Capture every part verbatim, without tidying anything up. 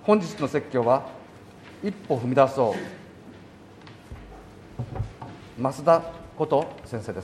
本日の説教は一歩踏み出そう増田こと先生です。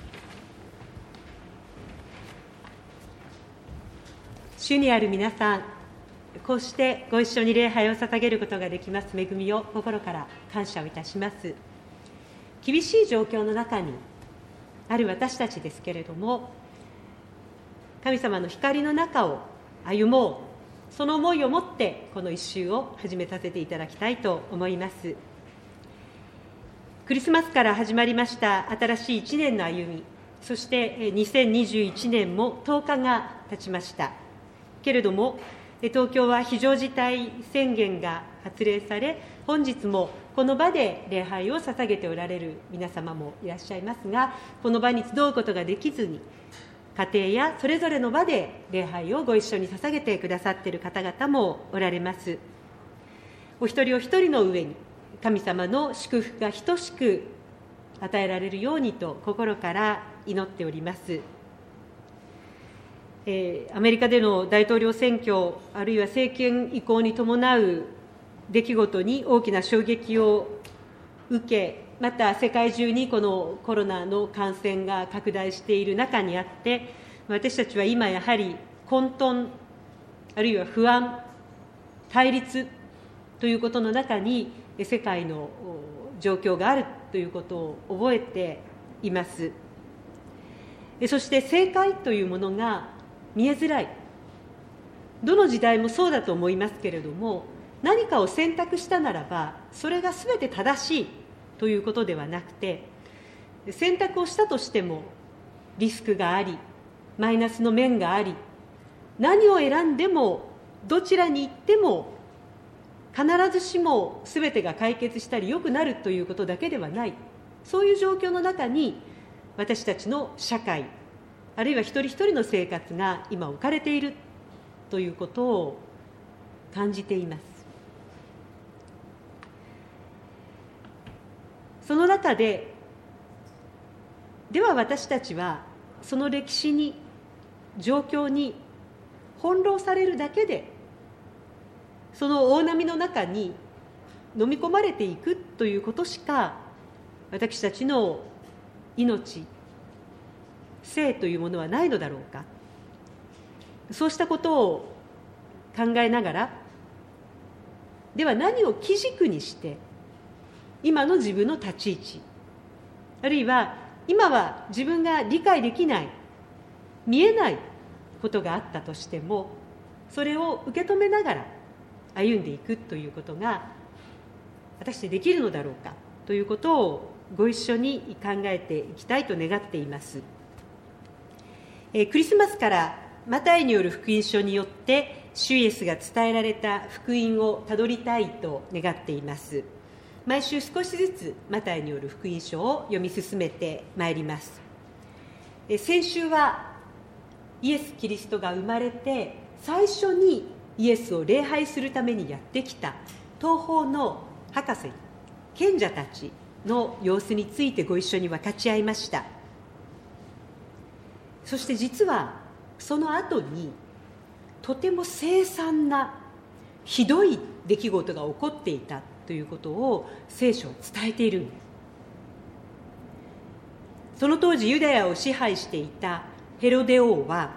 主にある皆さん、こうしてご一緒に礼拝を捧げることができます恵みを心から感謝をいたします。厳しい状況の中にある私たちですけれども、神様の光の中を歩もう、その思いを持ってこの一週を始めさせていただきたいと思います。クリスマスから始まりました新しいいちねんの歩み、そしてにせんにじゅういちねんもとおかが経ちましたけれども、東京は非常事態宣言が発令され、本日もこの場で礼拝を捧げておられる皆様もいらっしゃいますが、この場に集うことができずに、家庭やそれぞれの場で礼拝をご一緒に捧げてくださっている方々もおられます。お一人お一人の上に神様の祝福が等しく与えられるようにと心から祈っております。えー、アメリカでの大統領選挙、あるいは政権移行に伴う出来事に大きな衝撃を受け、また世界中にこのコロナの感染が拡大している中にあって、私たちは今やはり混沌、あるいは不安、対立ということの中に世界の状況があるということを覚えています。そして正解というものが見えづらい、どの時代もそうだと思いますけれども、何かを選択したならばそれがすべて正しいということではなくて、選択をしたとしてもリスクがあり、マイナスの面があり、何を選んでもどちらに行っても必ずしもすべてが解決したり良くなるということだけではない、そういう状況の中に私たちの社会、あるいは一人一人の生活が今置かれているということを感じています。その中で、では私たちはその歴史に、状況に翻弄されるだけで、その大波の中に飲み込まれていくということしか、私たちの命、生というものはないのだろうか。そうしたことを考えながら、では何を基軸にして今の自分の立ち位置、あるいは今は自分が理解できない、見えないことがあったとしても、それを受け止めながら歩んでいくということが果たしてできるのだろうかということをご一緒に考えていきたいと願っています。えー、クリスマスからマタイによる福音書によって主イエスが伝えられた福音をたどりたいと願っています。毎週少しずつマタイによる福音書を読み進めてまいります。え先週はイエス・キリストが生まれて最初にイエスを礼拝するためにやってきた東方の博士、賢者たちの様子についてご一緒に分かち合いました。そして実はその後にとても凄惨なひどい出来事が起こっていたということを聖書は伝えているんです。その当時ユダヤを支配していたヘロデ王は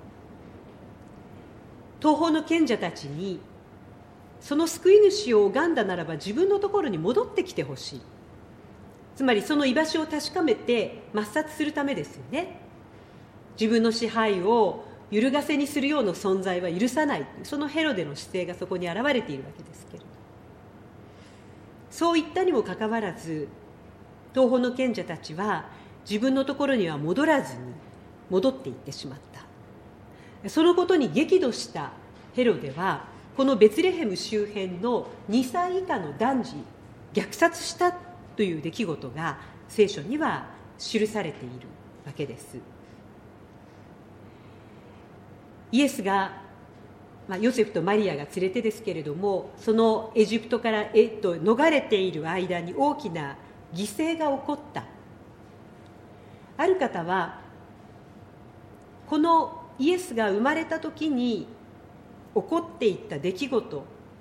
東方の賢者たちに、その救い主を拝んだならば自分のところに戻ってきてほしい、つまりその居場所を確かめて抹殺するためですよね。自分の支配を揺るがせにするような存在は許さない、そのヘロデの姿勢がそこに現れているわけですけれど、そういったにもかかわらず東方の賢者たちは自分のところには戻らずに戻っていってしまった。そのことに激怒したヘロデはこのベツレヘム周辺のにさい以下の男児虐殺したという出来事が聖書には記されているわけです。イエスが、まあ、ヨセフとマリアが連れてですけれども、そのエジプトから、えっと、逃れている間に大きな犠牲が起こった。ある方はこのイエスが生まれた時に起こっていった出来事、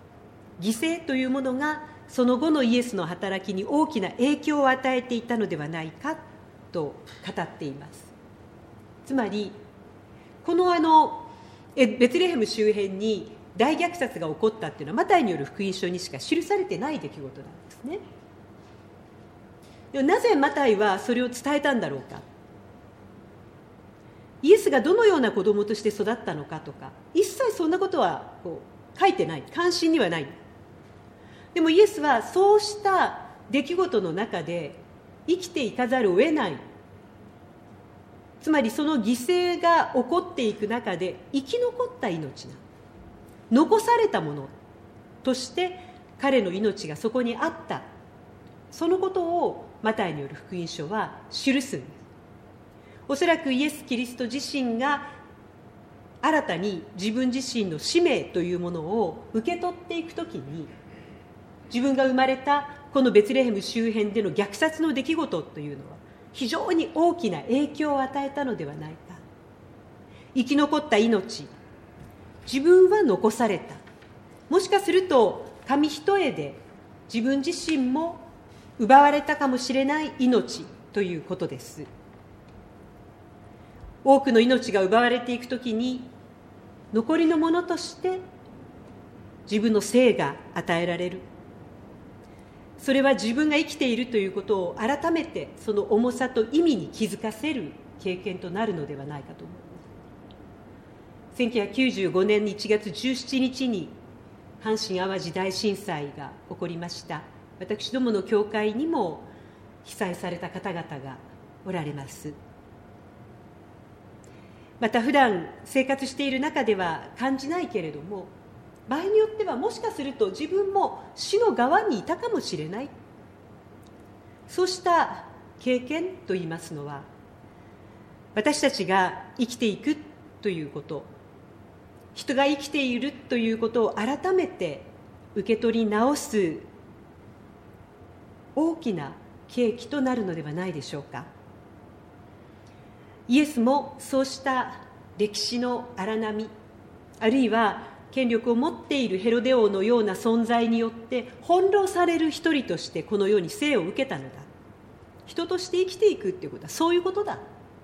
犠牲というものがその後のイエスの働きに大きな影響を与えていたのではないかと語っています。つまりこのあのベツレヘム周辺に大虐殺が起こったっていうのはマタイによる福音書にしか記されてない出来事なんですね。でもなぜマタイはそれを伝えたんだろうか。イエスがどのような子供として育ったのかとか一切そんなことはこう書いてない、関心にはない。でもイエスはそうした出来事の中で生きていかざるを得ない、つまりその犠牲が起こっていく中で生き残った命な残されたものとして彼の命がそこにあった、そのことをマタイによる福音書は記すんです。おそらくイエス・キリスト自身が新たに自分自身の使命というものを受け取っていくときに、自分が生まれたこのベツレヘム周辺での虐殺の出来事というのは非常に大きな影響を与えたのではないか。生き残った命、自分は残された、もしかすると紙一重で自分自身も奪われたかもしれない命ということです。多くの命が奪われていくときに残りのものとして自分の生が与えられる。それは自分が生きているということを改めてその重さと意味に気づかせる経験となるのではないかと思います。せんきゅうひゃくきゅうじゅうごねんいちがつじゅうしちにちに阪神・淡路大震災が起こりました。私どもの教会にも被災された方々がおられます。また普段生活している中では感じないけれども、場合によってはもしかすると自分も死の側にいたかもしれない、そうした経験といいますのは、私たちが生きていくということ、人が生きているということを改めて受け取り直す大きな契機となるのではないでしょうか。イエスもそうした歴史の荒波、あるいは権力を持っているヘロデ王のような存在によって翻弄される一人としてこの世に生を受けたのだ。人として生きていくということはそういうことだ。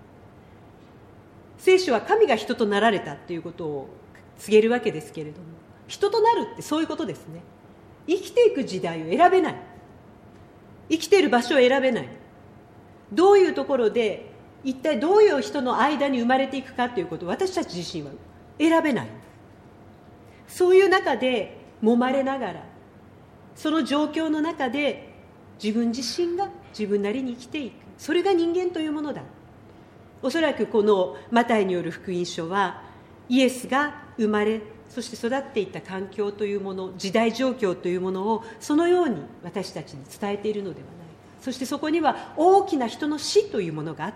聖書は神が人となられたということを告げるわけですけれども、人となるってそういうことですね。生きていく時代を選べない、生きている場所を選べない、どういうところで一体どういう人の間に生まれていくかということを私たち自身は選べない。そういう中で揉まれながら、その状況の中で自分自身が自分なりに生きていく、それが人間というものだ。おそらくこのマタイによる福音書はイエスが生まれ、そして育っていった環境というもの、時代状況というものをそのように私たちに伝えているのではないか。そしてそこには大きな人の死というものがあった。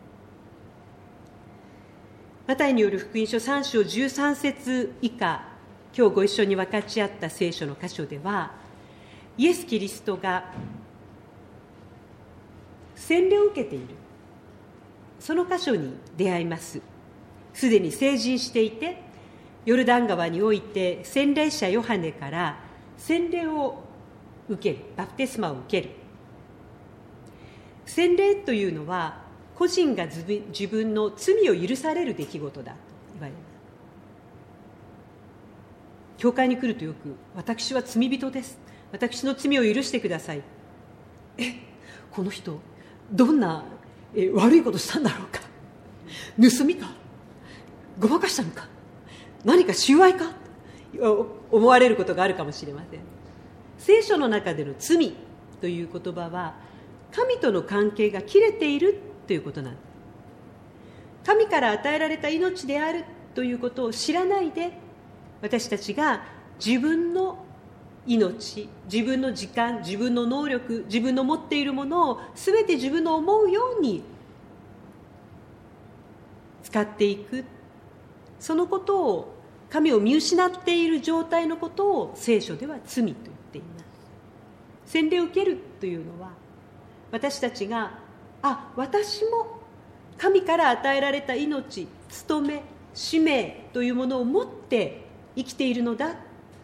マタイによる福音書さん章じゅうさん節以下、今日ご一緒に分かち合った聖書の箇所では、イエス・キリストが洗礼を受けている、その箇所に出会います。すでに成人していて、ヨルダン川において洗礼者ヨハネから洗礼を受ける、バプテスマを受ける。洗礼というのは個人が自分の罪を許される出来事だと言われます。教会に来るとよく、私は罪人です、私の罪を許してください。え、この人どんなえ悪いことしたんだろうか、盗みか、ごまかしたのか、何か収賄か、思われることがあるかもしれません。聖書の中での罪という言葉は神との関係が切れているということなんです。神から与えられた命であるということを知らないで、私たちが自分の命、自分の時間、自分の能力、自分の持っているものを全て自分の思うように使っていく、そのことを、神を見失っている状態のことを聖書では罪と言っています。洗礼を受けるというのは、私たちが、あ、私も神から与えられた命、務め、使命というものを持って生きているのだ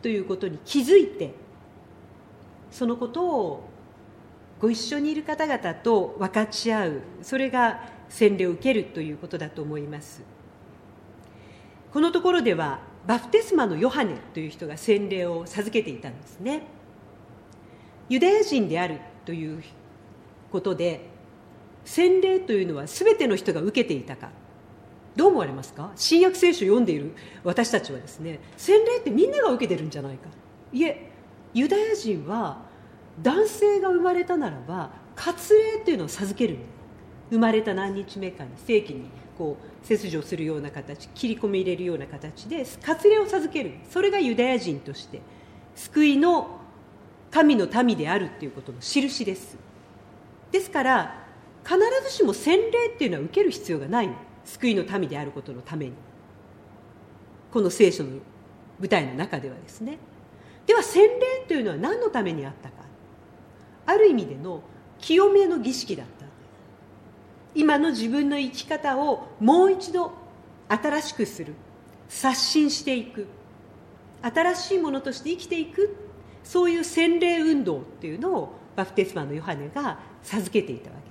ということに気づいて、そのことをご一緒にいる方々と分かち合う、それが洗礼を受けるということだと思います。このところではバプテスマのヨハネという人が洗礼を授けていたんですね。ユダヤ人であるということで、洗礼というのはすべての人が受けていたか、どう思われますか？新約聖書を読んでいる私たちはですね、洗礼ってみんなが受けてるんじゃないか。いえ、ユダヤ人は男性が生まれたならば割礼というのを授ける。生まれた何日目かに正規にこう切除するような形、切り込み入れるような形で割礼を授ける。それがユダヤ人として救いの神の民であるということの印です。ですから必ずしも洗礼っていうのは受ける必要がないの。救いの民であることのために、この聖書の舞台の中ではですね。では洗礼というのは何のためにあったか。ある意味での清めの儀式だった。今の自分の生き方をもう一度新しくする、刷新していく、新しいものとして生きていく、そういう洗礼運動っていうのをバプテスマのヨハネが授けていたわけです。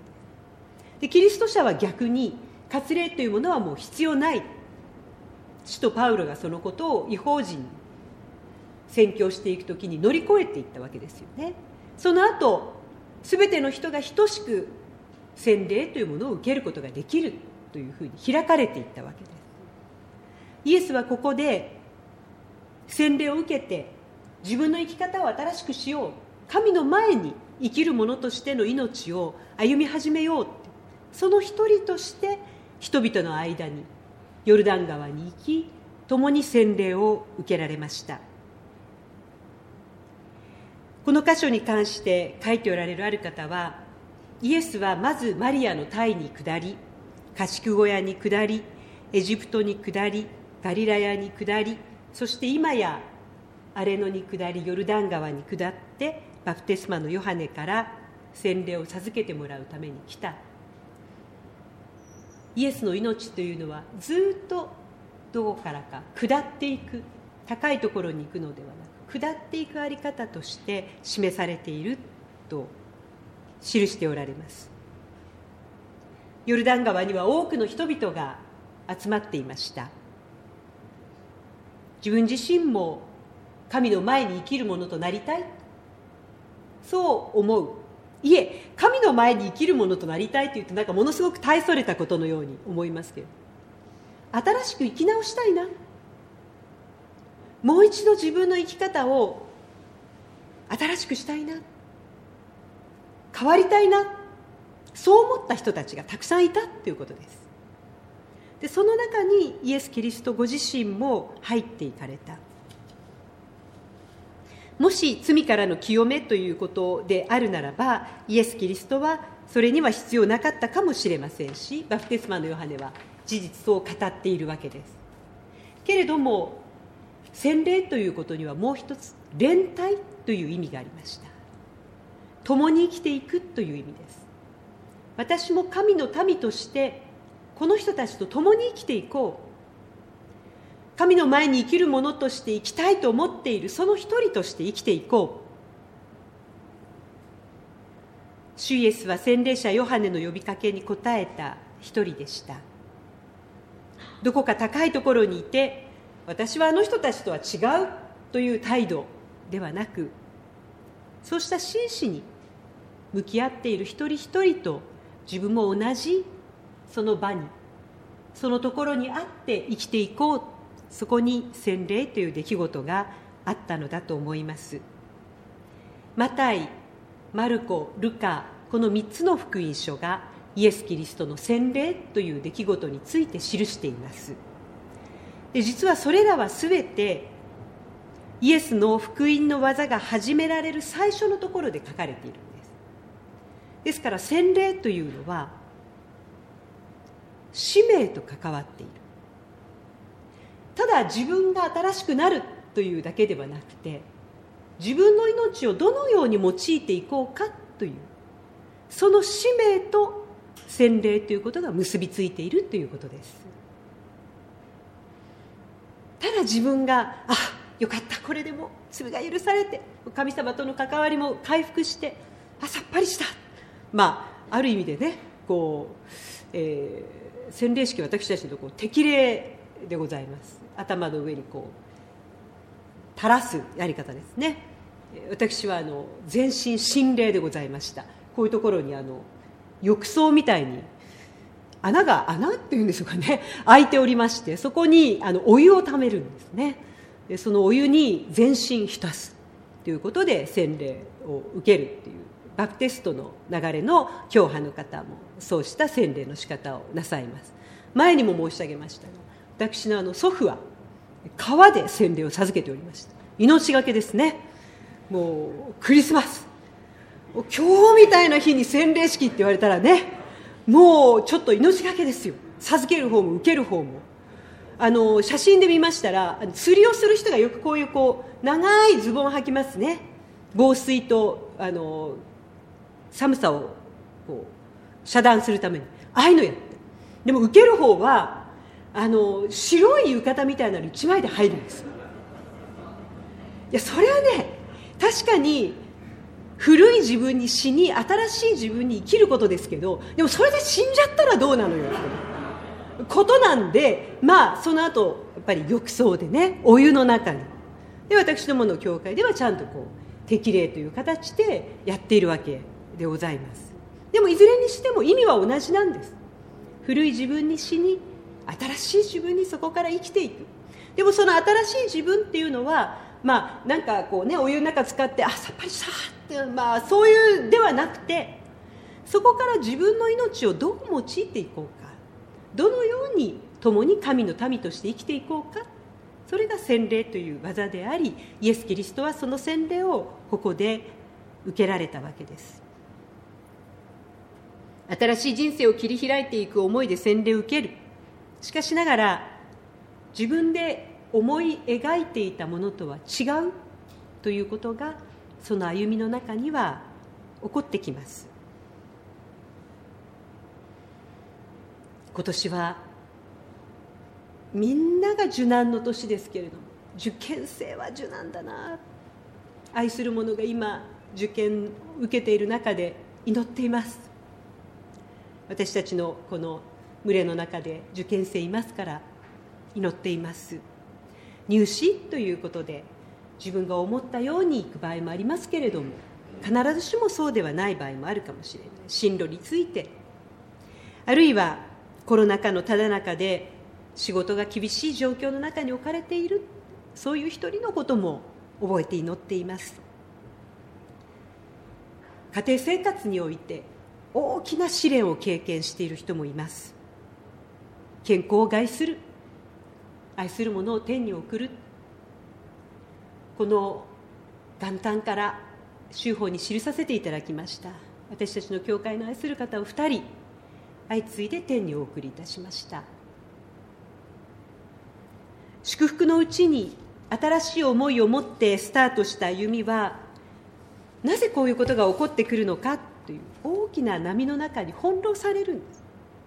でキリスト者は逆に割礼というものはもう必要ない。使徒パウロがそのことを異邦人に宣教していくときに乗り越えていったわけですよね。その後、すべての人が等しく洗礼というものを受けることができるというふうに開かれていったわけです。イエスはここで洗礼を受けて自分の生き方を新しくしよう、神の前に生きる者としての命を歩み始めようって、その一人として人々の間にヨルダン川に行き、共に洗礼を受けられました。この箇所に関して書いておられるある方は、イエスはまずマリアの胎に下り、家畜小屋に下り、エジプトに下り、ガリラヤに下り、そして今やアレノに下り、ヨルダン川に下ってバプテスマのヨハネから洗礼を授けてもらうために来た。イエスの命というのはずっとどこからか下っていく、高いところに行くのではなく、下っていくあり方として示されていると記しておられます。ヨルダン川には多くの人々が集まっていました。自分自身も神の前に生きるものとなりたい、そう思う。いえ、神の前に生きるものとなりたいというと、なんかものすごく大それたことのように思いますけど、新しく生き直したいな、もう一度自分の生き方を新しくしたいな、変わりたいな、そう思った人たちがたくさんいたということです。でその中にイエス・キリストご自身も入っていかれた。もし罪からの清めということであるならば、イエス・キリストはそれには必要なかったかもしれませんし、バプテスマのヨハネは事実そう語っているわけです。けれども洗礼ということにはもう一つ、連帯という意味がありました。共に生きていくという意味です。私も神の民としてこの人たちと共に生きていこう、神の前に生きる者として生きたいと思っているその一人として生きていこう。主イエスは洗礼者ヨハネの呼びかけに応えた一人でした。どこか高いところにいて、私はあの人たちとは違うという態度ではなく、そうした真摯に向き合っている一人一人と自分も同じその場に、そのところにあって生きていこう、そこに洗礼という出来事があったのだと思います。マタイ、マルコ、ルカ、このみっつの福音書がイエス・キリストの洗礼という出来事について記しています。で実はそれらはすべてイエスの福音の技が始められる最初のところで書かれているんです。ですから洗礼というのは使命と関わっている。ただ自分が新しくなるというだけではなくて、自分の命をどのように用いていこうかという、その使命と洗礼ということが結びついているということです。ただ自分があよかった、これでも罪が許されて神様との関わりも回復して、あ、さっぱりした。まあある意味でね、こう、えー、洗礼式は私たちのこう適礼でございます。頭の上にこう垂らすやり方ですね。私はあの全身浸礼でございました。こういうところにあの浴槽みたいに穴が穴っていうんでしょうかね、開いておりまして、そこにあのお湯をためるんですね。でそのお湯に全身浸すということで洗礼を受けるっていう、バプテストの流れの教派の方もそうした洗礼の仕方をなさいます。前にも申し上げましたが、私のあの祖父は川で洗礼を授けておりました。命がけですね。もうクリスマス、今日みたいな日に洗礼式って言われたらね、もうちょっと命がけですよ。授ける方も受ける方も。あの写真で見ましたら、釣りをする人がよくこういうこう長いズボンを履きますね。防水とあの寒さをこう遮断するために、ああいうのやって、でも受ける方はあの白い浴衣みたいなの一枚で入るんですよ。いや、それはね、確かに古い自分に死に新しい自分に生きることですけど、でもそれで死んじゃったらどうなのよってことなんで、まあその後やっぱり浴槽でね、お湯の中に、で私どもの教会ではちゃんとこう適礼という形でやっているわけでございます。でもいずれにしても意味は同じなんです。古い自分に死に新しい自分にそこから生きていく。でもその新しい自分っていうのは、まあなんかこうね、お湯の中使ってあさっぱりしたって、まあそういうではなくて、そこから自分の命をどう用いていこうか、どのように共に神の民として生きていこうか、それが洗礼という技であり、イエス・キリストはその洗礼をここで受けられたわけです。新しい人生を切り開いていく思いで洗礼を受ける。しかしながら自分で思い描いていたものとは違うということが、その歩みの中には起こってきます。今年はみんなが受難の年ですけれども、受験生は受難だな、愛する者が今受験を受けている中で祈っています。私たちのこの群れの中で受験生いますから祈っています。入試ということで自分が思ったようにいく場合もありますけれども、必ずしもそうではない場合もあるかもしれない。進路について、あるいはコロナ禍のただ中で仕事が厳しい状況の中に置かれている、そういう一人のことも覚えて祈っています。家庭生活において大きな試練を経験している人もいます。健康を害する、愛する者を天に送る、この元旦から修法に記させていただきました。私たちの教会の愛する方を二人相次いで天にお送りいたしました。祝福のうちに新しい思いを持ってスタートした歩みは、なぜこういうことが起こってくるのかという大きな波の中に翻弄されるんです。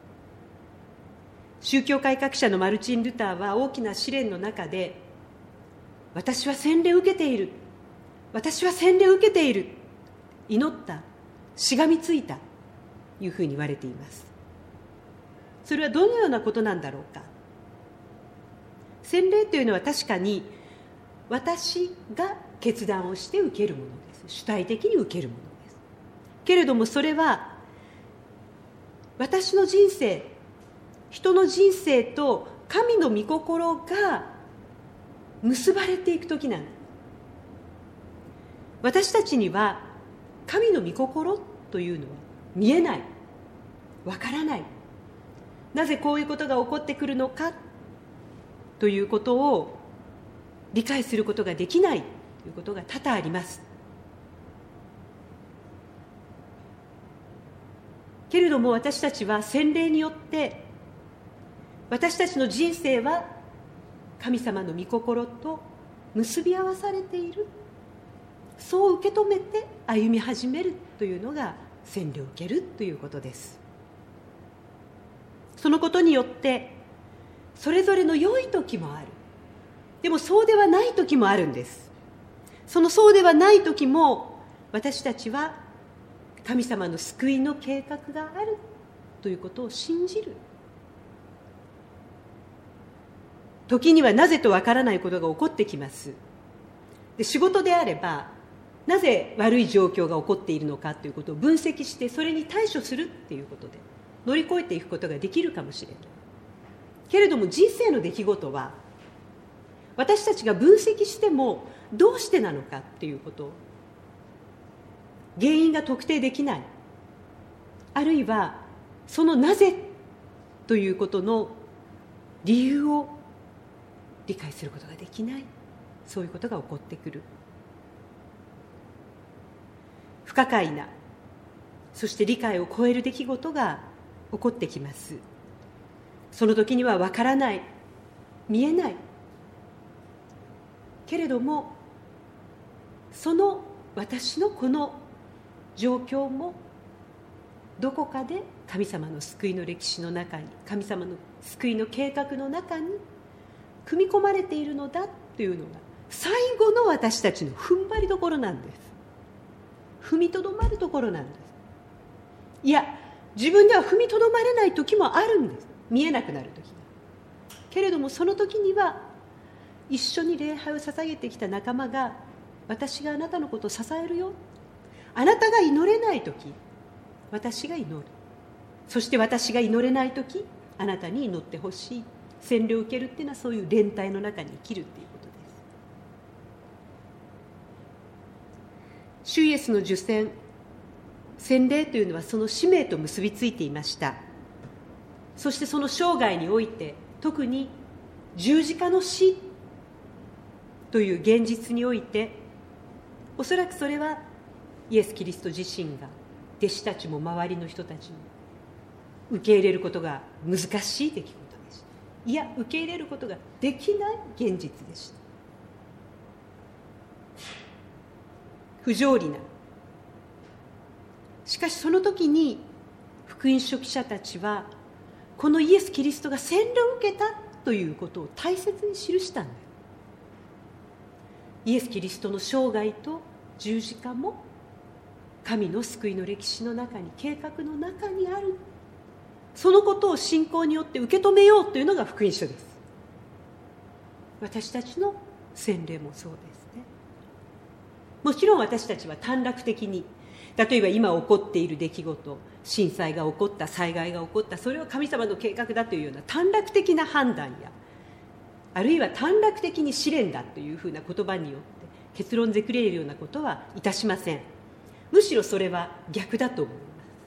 宗教改革者のマルチン・ルターは大きな試練の中で、私は洗礼を受けている、私は洗礼を受けている、祈った、しがみついたというふうに言われています。それはどのようなことなんだろうか。洗礼というのは確かに私が決断をして受けるものです。主体的に受けるものです。けれどもそれは私の人生、人の人生と神の御心が結ばれていくときなんです。私たちには神の御心というのは見えない、わからない。なぜこういうことが起こってくるのかということを理解することができないということが多々あります。けれども私たちは洗礼によって私たちの人生は神様の御心と結び合わされている、そう受け止めて歩み始めるというのが洗礼を受けるということです。そのことによってそれぞれの良い時もある、 でもそうではない時もあるんです。そのそうではない時も私たちは神様の救いの計画があるということを信じる。時にはなぜとわからないことが起こってきます。で、仕事であればなぜ悪い状況が起こっているのかということを分析してそれに対処するっていうことで乗り越えていくことができるかもしれない。けれども人生の出来事は私たちが分析してもどうしてなのかっていうこと原因が特定できない、あるいはそのなぜということの理由を理解することができない、そういうことが起こってくる。不可解な、そして理解を超える出来事が起こってきます。その時にはわからない、見えないけれども、その私のこの状況もどこかで神様の救いの歴史の中に、神様の救いの計画の中に組み込まれているのだというのが最後の私たちの踏ん張りどころなんです。踏みとどまるところなんです。いや、自分では踏みとどまれない時もあるんです。見えなくなる時が。けれどもその時には一緒に礼拝を捧げてきた仲間が、私があなたのことを支えるよ、あなたが祈れない時私が祈る、そして私が祈れない時あなたに祈ってほしい、洗礼を受けるっていうのはそういう連帯の中に生きるっていうことです。主イエスの受洗、洗礼というのはその使命と結びついていました。そしてその生涯において特に十字架の死という現実において、おそらくそれはイエス・キリスト自身が弟子たちも周りの人たちも受け入れることが難しい出来事でした。いや、受け入れることができない現実でした。不条理な。しかしその時に福音書記者たちはこのイエス・キリストが洗礼を受けたということを大切に記したんだよ。イエス・キリストの生涯と十字架も神の救いの歴史の中に、計画の中にある、そのことを信仰によって受け止めようというのが福音書です。私たちの洗礼もそうですね。もちろん私たちは短絡的に、例えば今起こっている出来事、震災が起こった、災害が起こった、それは神様の計画だというような短絡的な判断や、あるいは短絡的に試練だというふうな言葉によって結論づけれるようなことはいたしません。むしろそれは逆だと思います。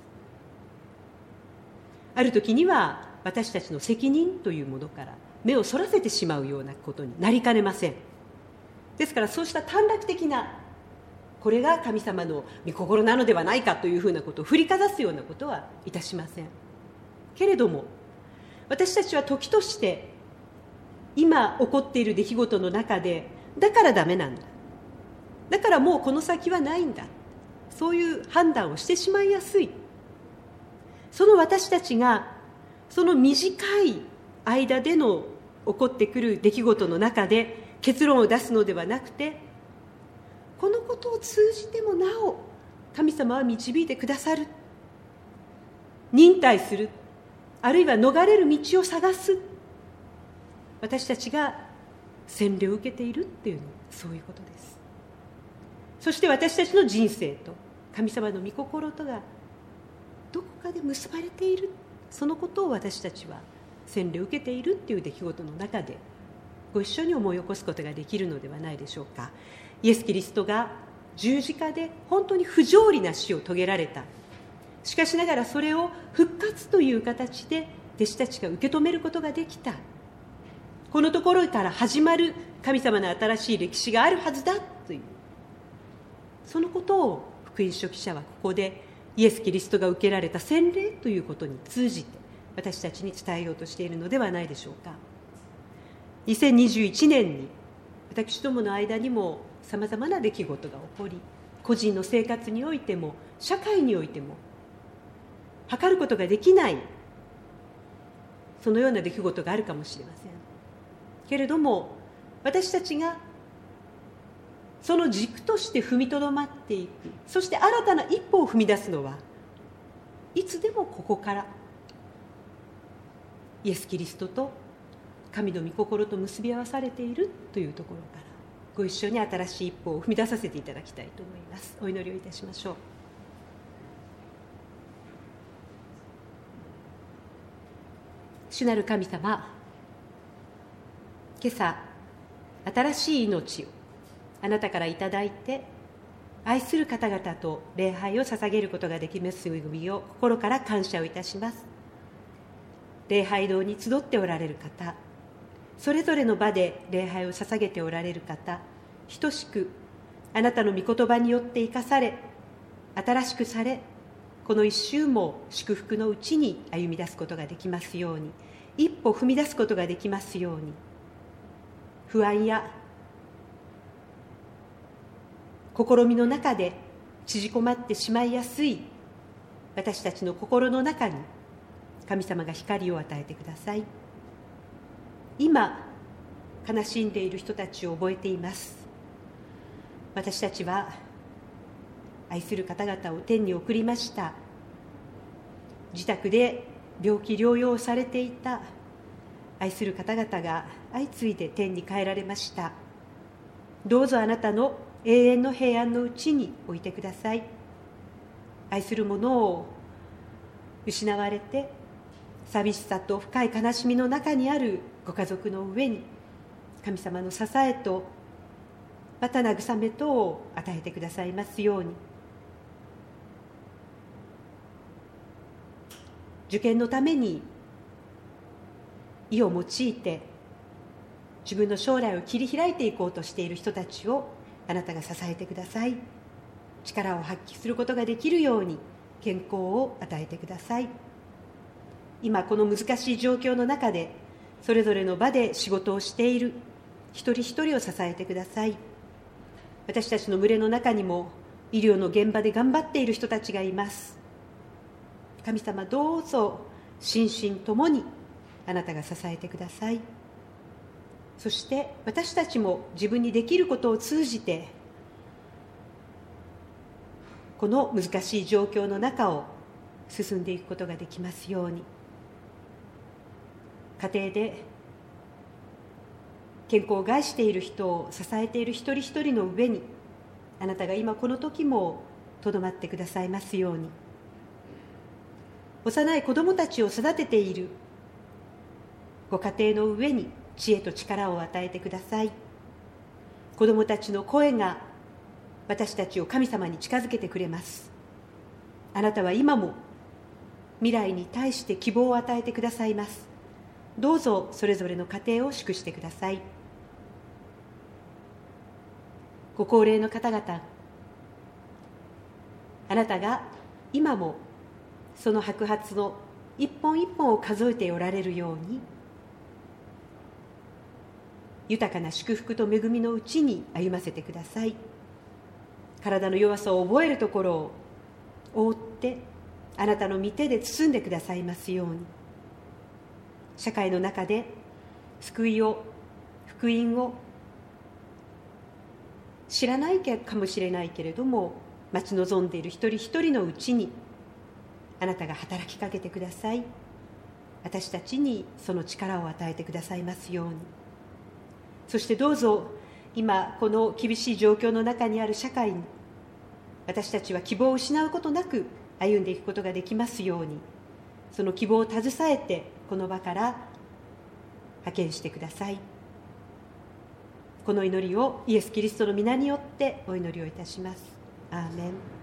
ある時には私たちの責任というものから目をそらせてしまうようなことになりかねません。ですからそうした短絡的な、これが神様の御心なのではないかというふうなことを振りかざすようなことはいたしません。けれども私たちは時として今起こっている出来事の中で、だからダメなんだ、だからもうこの先はないんだ、そういう判断をしてしまいやすい。その私たちがその短い間での起こってくる出来事の中で結論を出すのではなくて、このことを通じてもなお神様は導いてくださる、忍耐する、あるいは逃れる道を探す、私たちが洗礼を受けているっていうのはそういうことです。そして私たちの人生と神様の御心とがどこかで結ばれている、そのことを私たちは洗礼を受けているっていう出来事の中でご一緒に思い起こすことができるのではないでしょうか。イエス・キリストが十字架で本当に不条理な死を遂げられた。しかしながらそれを復活という形で弟子たちが受け止めることができた。このところから始まる神様の新しい歴史があるはずだという、そのことを福音書記者はここでイエス・キリストが受けられた洗礼ということに通じて私たちに伝えようとしているのではないでしょうか。にせんにじゅういちねんに私どもの間にもさまざまな出来事が起こり、個人の生活においても社会においても測ることができない、そのような出来事があるかもしれませんけれども、 私たちがその軸として踏みとどまっていく、そして新たな一歩を踏み出すのはいつでもここからイエス・キリストと神の御心と結び合わされているというところからご一緒に新しい一歩を踏み出させていただきたいと思います。お祈りをいたしましょう。主なる神様、今朝新しい命をあなたからいただいて、愛する方々と礼拝を捧げることができます恵みを心から感謝をいたします。礼拝堂に集っておられる方、それぞれの場で礼拝を捧げておられる方、等しくあなたの御言葉によって生かされ、新しくされ、この一週も祝福のうちに歩み出すことができますように、一歩踏み出すことができますように、不安や試みの中で縮こまってしまいやすい私たちの心の中に神様が光を与えてください。今悲しんでいる人たちを覚えています。私たちは愛する方々を天に送りました。自宅で病気療養されていた愛する方々が相次いで天に帰られました。どうぞあなたの永遠の平安のうちに置いてください。愛する者を失われて寂しさと深い悲しみの中にあるご家族の上に神様の支えとまた慰めとを与えてくださいますように。受験のために意を用いて自分の将来を切り開いていこうとしている人たちをあなたが支えてください。力を発揮することができるように健康を与えてください。今この難しい状況の中でそれぞれの場で仕事をしている一人一人を支えてください。私たちの群れの中にも医療の現場で頑張っている人たちがいます。神様、どうぞ心身ともにあなたが支えてください。そして私たちも自分にできることを通じてこの難しい状況の中を進んでいくことができますように。家庭で健康を害している人を支えている一人一人の上にあなたが今この時もとどまってくださいますように。幼い子どもたちを育てているご家庭の上に知恵と力を与えてください。子どもたちの声が私たちを神様に近づけてくれます。あなたは今も未来に対して希望を与えてくださいます。どうぞそれぞれの家庭を祝してください。ご高齢の方々、あなたが今もその白髪の一本一本を数えておられるように、豊かな祝福と恵みのうちに歩ませてください。体の弱さを覚えるところを覆ってあなたの御手で包んでくださいますように。社会の中で救いを、福音を知らないかもしれないけれども待ち望んでいる一人一人のうちにあなたが働きかけてください。私たちにその力を与えてくださいますように。そしてどうぞ今この厳しい状況の中にある社会に私たちは希望を失うことなく歩んでいくことができますように、その希望を携えてこの場から派遣してください。この祈りをイエス・キリストの皆によってお祈りをいたします。アーメン。